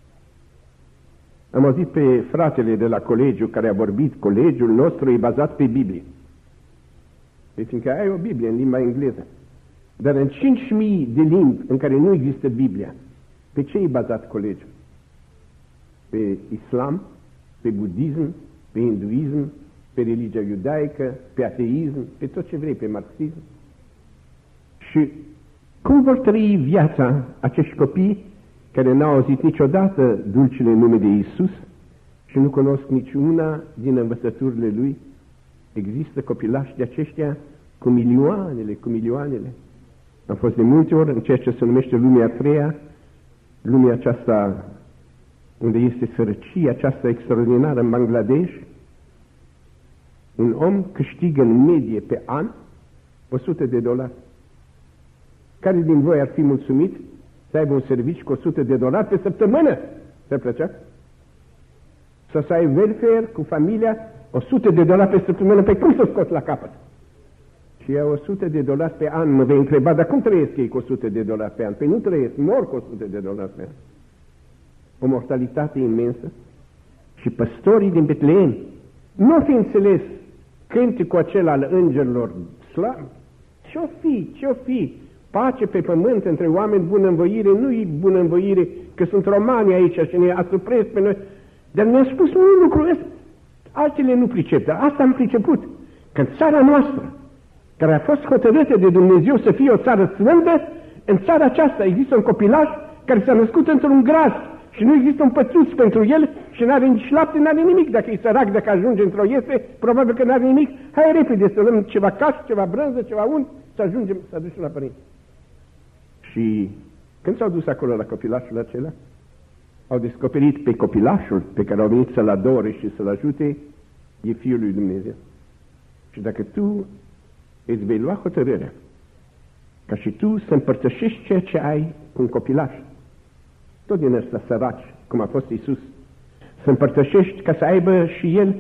Am auzit pe fratele de la colegiu care a vorbit, colegiul nostru e bazat pe Biblie. Păi fiindcă ai o Biblie în limba engleză. Dar în 5000 de limbi în care nu există Biblia, pe ce e bazat colegiul? Pe islam, pe budism, pe hinduism, pe religia iudaică, pe ateism, pe tot ce vrei, pe marxism. Și cum vor trăi viața acești copii care n-au auzit niciodată dulcele nume de Iisus și nu cunosc niciuna din învățăturile Lui? Există copilași de aceștia cu milioanele. Am fost de multe ori în ceea ce se numește lumea a treia, lumea aceasta unde este sărăcia aceasta extraordinară în Bangladesh. Un om câștigă în medie pe an $100. Care din voi ar fi mulțumit să aibă un serviciu cu $100 pe săptămână? Ți-ar plăcea? Să ai welfare cu familia, $100 pe săptămână, pe cum să scoți la capăt? și ia $100 pe an. Mă vei întreba, dar cum trăiesc ei cu $100 pe an? Păi nu trăiesc, mor cu $100 pe an. O mortalitate imensă. Și păstorii din Betleem nu fi înțeles cânticul acela al îngerilor slavi. Ce-o fi? Pace pe pământ între oameni bunăvoire, nu-i bunăvoire că sunt romani aici și ne asupresc pe noi. Dar ne-a spus un lucru ăsta. Altele nu pricep, dar asta am priceput. Că în țara noastră, care a fost hotărâtă de Dumnezeu să fie o țară sfântă, în țara aceasta există un copilaș care s-a născut într-un gras și nu există un pățuț pentru el și n-are nici lapte, n-are nimic. Dacă e sărac, dacă ajunge într-o iese, probabil că n-are nimic. Hai repede să luăm ceva caș, ceva brânză, ceva unt, să ajungem, să aducem la părinți. Și când s-au dus acolo la copilașul acela, au descoperit pe copilașul pe care au venit să-l adore și să-l ajute, e Fiul lui Dumnezeu. Și dacă tu îți vei lua hotărârea ca și tu să împărtășești ceea ce ai cu un copilaș, tot din ăsta săraci, cum a fost Iisus, să împărtășești ca să aibă și el.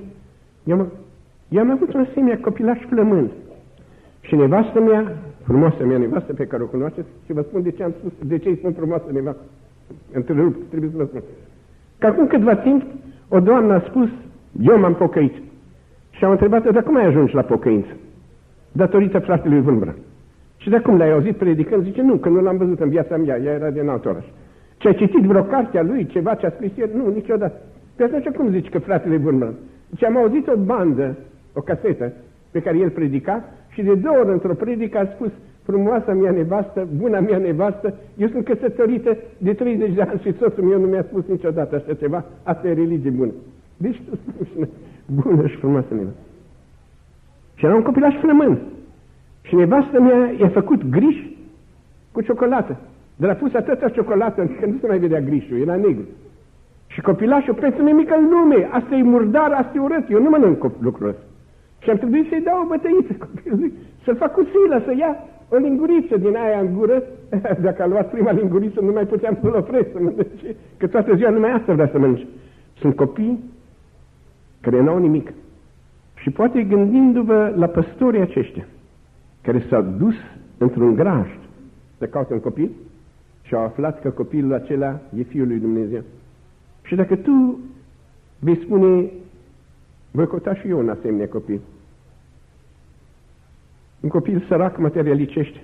Eu am avut un asemenea copilaș flămând. Și nevastă mea, frumoasă mea nevastă pe care o cunoașteți, și vă spun de ce îi spun frumoasă nevastă. Întrerup, trebuie să vă spun. Că acum câtva timp, o doamnă a spus, eu m-am pocăit. Și am întrebat-o, dar cum ai ajuns la pocăință? Datorită fratelui Vâlbra. Și de cum l-ai auzit predicând? Zice, nu, că nu l-am văzut în viața mea, ea era din alt oraș. Ce ai citit vreo carte a lui, ceva ce a scris el? Nu, niciodată. Pe atunci cum zici că fratele Vâlbra? Deci am auzit o bandă, o casetă, pe care el predica și de 2 ori într-o predică a spus, frumoasa mea nevastă, buna mea nevastă, eu sunt căsătorită de 30 de ani și soțul meu nu mi-a spus niciodată așa ceva, asta e religie bună. Deci tu spui bună și frumoasă nevastă. Și era un copilaș flămând. Și nevastă mea i-a făcut griji cu ciocolată. Dar a pus atâta ciocolată că nu se mai vedea grișul, era negru. Și copilașul, pentru nimic în lume, asta e murdar, asta e urât, eu nu mănânc lucrul ăsta. Și am trebuit să-i dau o bătăiță copilului, să-l fac cu silă, să ia o linguriță din aia în gură. Dacă a luat prima linguriță, nu mai puteam să-l opresc să mănânce, că toată ziua numai asta vrea să mănânce. Sunt copii care n-au nimic. Și poate gândindu-vă la păstorii aceștia, care s-au dus într-un grajd să caute un copil și au aflat că copilul acela e Fiul lui Dumnezeu. Și dacă tu vei spune, voi căuta și eu un asemenea copil. Un copil sărac materialicește.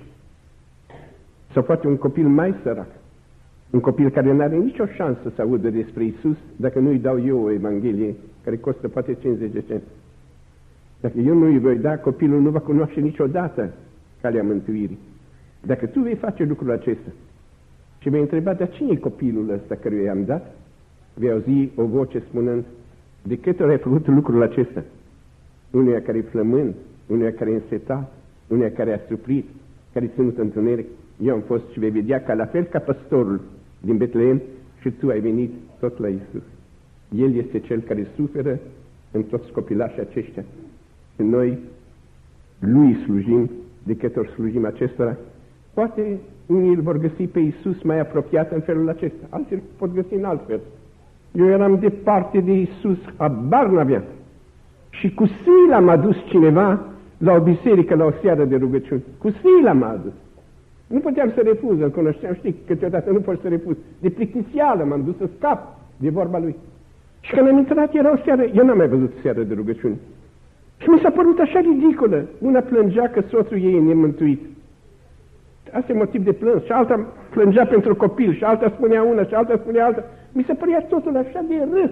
Sau poate un copil mai sărac. Un copil care nu are nicio șansă să audă despre Iisus dacă nu-i dau eu o Evanghelie care costă poate 50 de cenți. Dacă eu nu îi voi da, copilul nu va cunoaște niciodată calea mântuirii. Dacă tu vei face lucrul acesta și vei întreba, dar cine e copilul ăsta care i-am dat? Vei auzi o voce spunând, de câte ori ai făcut lucrul acesta? Unuia care e flămând, unuia care e însetat, unuia care a suprit, care e ținut întuneric. Eu am fost și vei vedea că la fel ca păstorul din Betleem și tu ai venit tot la Iisus. El este cel care suferă în toți copilașii aceștia. Și noi lui slujim, de câte ori slujim acestora. Poate unii îl vor găsi pe Iisus mai apropiat în felul acesta, alții îl pot găsi în alt fel. Eu eram departe de Iisus, habar n-aveam. Și cu sila m-a dus cineva la o biserică, la o seară de rugăciuni. Cu sila m-a adus. Nu puteam să refuz, îl cunoșteam, știi, câteodată nu poți să refuz. De plictisială m-am dus să scap de vorba lui. Și când am intrat, era o seară, eu n-am mai văzut seară de rugăciuni. Și mi s-a părut așa ridicolă. Una plângea că soțul ei e nemântuit. Asta e motiv de plâns. Și alta plângea pentru copil, și alta spunea una, și alta spunea alta. Mi se părea totul așa de râs.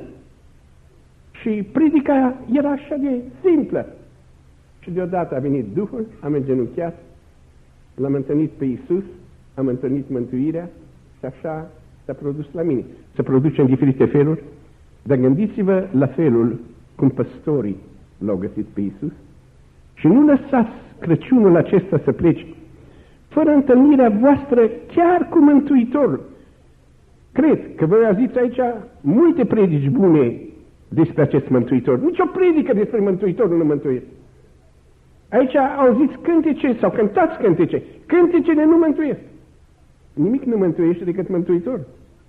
Și predica era așa de simplă. Și deodată a venit Duhul, am îngenunchiat, l-am întâlnit pe Iisus, am întâlnit mântuirea și așa s-a produs la mine. Se produce în diferite feluri, dar gândiți-vă la felul cum păstorii l-au găsit pe Iisus și nu lăsați Crăciunul acesta să plece fără întâlnirea voastră chiar cu Mântuitorul. Cred că voi auziți aici multe predici bune despre acest Mântuitor. Nici o predică despre Mântuitorul nu mântuiește. Aici auziți cântece sau cântați cântece. Cântecele nu mântuiesc. Nimic nu mântuiește decât Mântuitorul.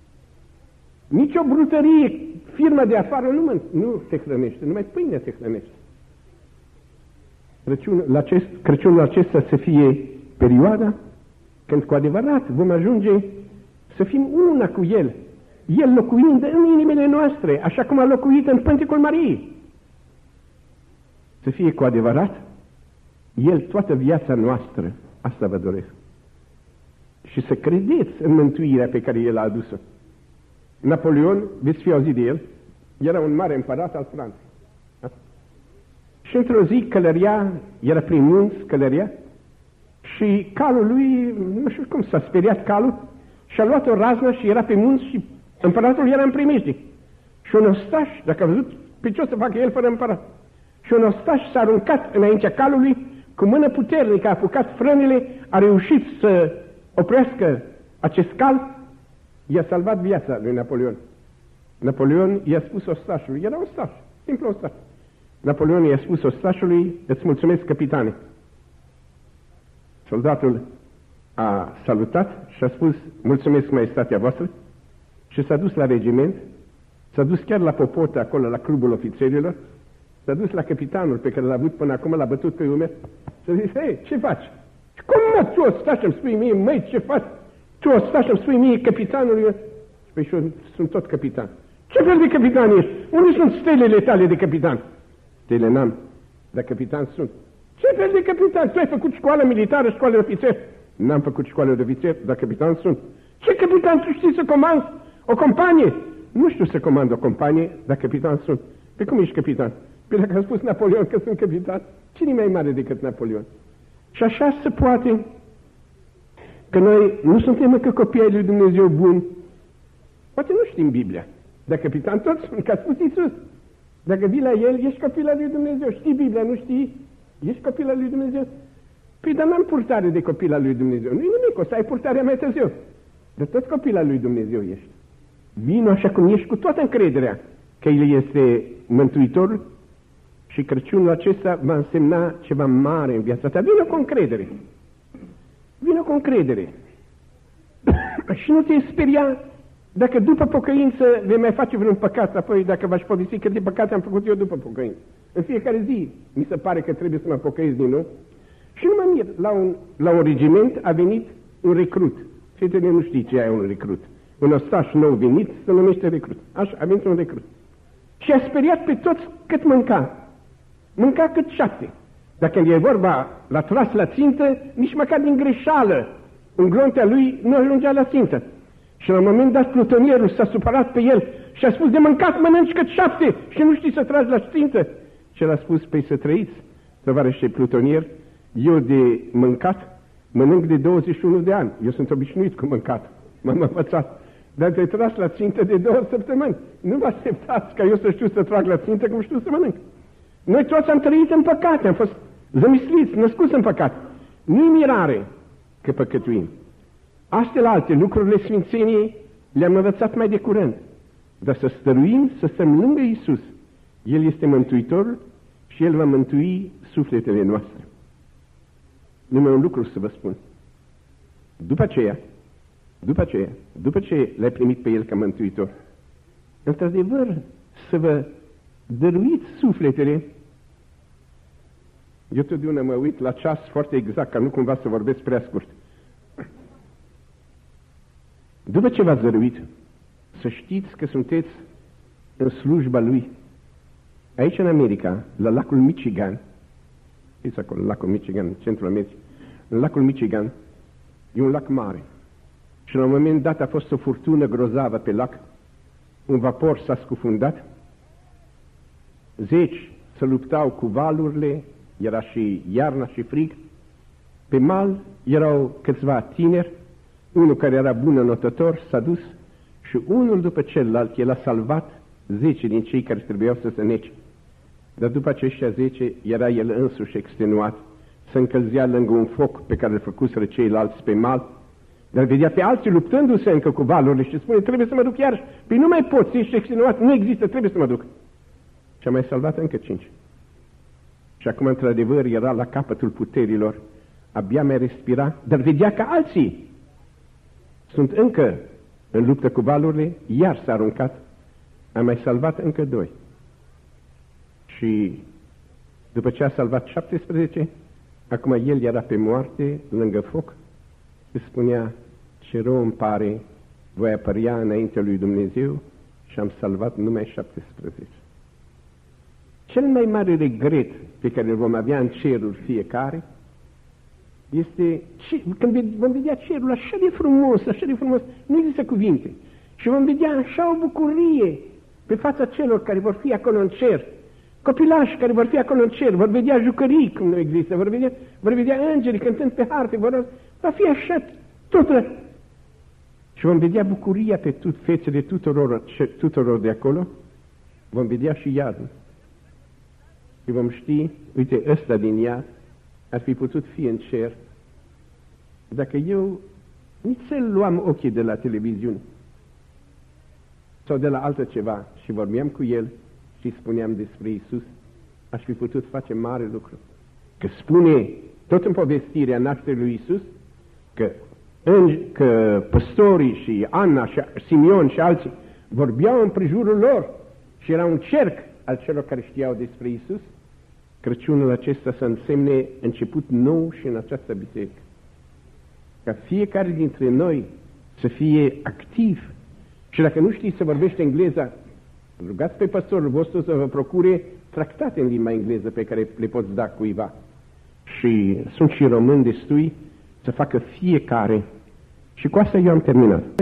Nici o brutărie, firma de afară nu te hrănește, numai pâinea te hrănește. Crăciunul acesta să fie perioada când cu adevărat vom ajunge să fim una cu El, El locuind în inimile noastre, așa cum a locuit în Pântecul Mariei. Să fie cu adevărat El toată viața noastră, asta vă doresc. Și să credeți în mântuirea pe care El a adus-o. Napoleon, veți fi auzit de el, era un mare împărat al Franței. Da? Și într-o zi călărea, era prin munți, călărea, și calul lui, nu știu cum, s-a speriat calul și a luat o raznă și era pe munți și împăratul era în primejdie. Și un ostaș, dacă a văzut pe ce o să facă el fără împărat, și un ostaș s-a aruncat înaintea calului, cu mână puternică a apucat frânele, a reușit să oprească acest cal, i-a salvat viața lui Napoleon. Napoleon i-a spus ostașului, era ostaș, simplu ostaș. Napoleon i-a spus ostașului, îți mulțumesc, capitane. Soldatul a salutat și a spus, mulțumesc, maestatea voastră, și s-a dus la regiment, s-a dus chiar la popotă, acolo, la clubul ofițerilor, s-a dus la capitanul pe care l-a avut până acum, l-a bătut pe umeri și a zis, hei, ce faci? Cum mă, tu ostaș îmi spui mie, măi, ce faci? Tu ostaș îmi spui mie, capitanul? Păi și eu sunt tot capitan. Ce fel de capitan ești? Unde sunt stelele tale de capitan? Stele n-am, dar capitan sunt. Ce fel de capitan? Tu ai făcut școală militară, școală de ofițer? N-am făcut școală de ofițer, dar capitan sunt. Ce capitan? Tu știi să comanzi o companie? Nu știu să comand o companie, dar capitan sunt. Pe cum ești capitan? Pe dacă a spus Napoleon că sunt capitan, cine e mai mare decât Napoleon? Și așa se poate că noi nu suntem încă copii ai lui Dumnezeu buni. Poate nu știm Biblia, dar capitan tot sunt, că a spus Iisus. Dacă vii la El, ești copil al lui Dumnezeu. Știi Biblia, nu știi? Ești copil al lui Dumnezeu? Păi, dar n-am purtare de copil al lui Dumnezeu. Nu-i nimic, o să ai purtarea mai târziu. Dar tot copil al lui Dumnezeu ești. Vino așa cum ești, cu toată încrederea că El este Mântuitorul și Crăciunul acesta va însemna ceva mare în viața ta. Vino cu încredere. Vino cu încredere. Și nu te speria dacă după pocăință vei mai face vreun păcat, apoi dacă v-aș povesti câte păcate am făcut eu după pocăință. În fiecare zi mi se pare că trebuie să mă pocăiesc din nou. Și nu mă mir. La un regiment a venit un recrut. Fetele nu știi ce e un recrut. Un ostaș nou venit se numește recrut. Așa, a venit un recrut. Și a speriat pe toți cât mânca. Mânca cât 7. Dacă e vorba la tras la țintă, nici măcar din greșeală în glontea lui nu ajungea la țintă. Și la un moment dat plutonierul s-a supărat pe el și a spus, de mâncat mănânci cât 7 și nu știi să tragi la țintă. Și el a spus, păi să trăiți, tovarășe plutonier, eu de mâncat mănânc de 21 de ani. Eu sunt obișnuit cu mâncat, m-am învățat. Dar te tras la țintă de 2 săptămâni. Nu vă așteptați ca eu să știu să trag la țintă cum știu să mănânc. Noi toți am trăit în păcate, am fost zămisliți, născuți în păcate. Nu-i mirare că păcătuim. Astea alte lucrurile Sfințeniei le-am învățat mai de curând. Dar să stăruim, să stăm lângă Iisus. El este Mântuitorul și El va mântui sufletele noastre. Numai un lucru să vă spun. După ce l-ai primit pe El ca Mântuitor, într-adevăr să vă dăruiți sufletele. Eu totdeauna mă uit la ceas foarte exact, ca nu cumva să vorbesc prea scurt. După ce v-ați dăruit, să știți că sunteți în slujba Lui. Aici în America, la lacul Michigan, știți acolo, lacul Michigan, în centrul Americii, în lacul Michigan, e un lac mare. Și la un moment dat a fost o furtună grozavă pe lac, un vapor s-a scufundat, 10 se luptau cu valurile, era și iarna și frig, pe mal erau câțiva tineri, unul care era bun înotător s-a dus și unul după celălalt el a salvat 10 din cei care trebuiau să se nece. Dar după aceștia 10 era el însuși extenuat, se încălzea lângă un foc pe care îl făcuseră ceilalți pe mal, dar vedea pe alții luptându-se încă cu valurile și spune, trebuie să mă duc iarăși. Păi nu mai poți, ești extenuat, nu există, trebuie să mă duc. Și a mai salvat încă 5. Și acum, într-adevăr, era la capătul puterilor, abia mai respira, dar vedea că alții sunt încă în luptă cu valurile, iar s-a aruncat, a mai salvat încă 2. Și După ce a salvat 17, acum el era pe moarte, lângă foc, și spunea, ce rău îmi pare, voi apărea înaintea lui Dumnezeu și am salvat numai 17. Cel mai mare regret pe care îl vom avea în cerul fiecare este când vom vedea cerul așa de frumos, nu există cuvinte, și vom vedea așa o bucurie pe fața celor care vor fi acolo în cer, copilași care vor fi acolo în cer, vor vedea jucării cum nu există, vor vedea îngeri cântând pe harfe, va fi așa totul. Și vom vedea bucuria pe fețele tuturor de acolo, vom vedea și iadul. Și vom ști, uite, ăsta din iad ar fi putut fi în cer dacă eu nici să luam ochii de la televiziune sau de la altă ceva și vorbeam cu el și spuneam despre Iisus, aș fi putut face mare lucru. Că spune, tot în povestirea nașterii lui Iisus, că păstorii și Anna și Simeon și alții vorbeau în prejurul lor și era un cerc al celor care știau despre Iisus, Crăciunul acesta să însemne început nou și în această biserică. Ca fiecare dintre noi să fie activ. Și dacă nu știți să vorbește engleza, rugați pe păstorul vostru să vă procure tractate în limba engleză pe care le poți da cuiva. Și sunt și români destui să facă fiecare. Și cu asta eu am terminat.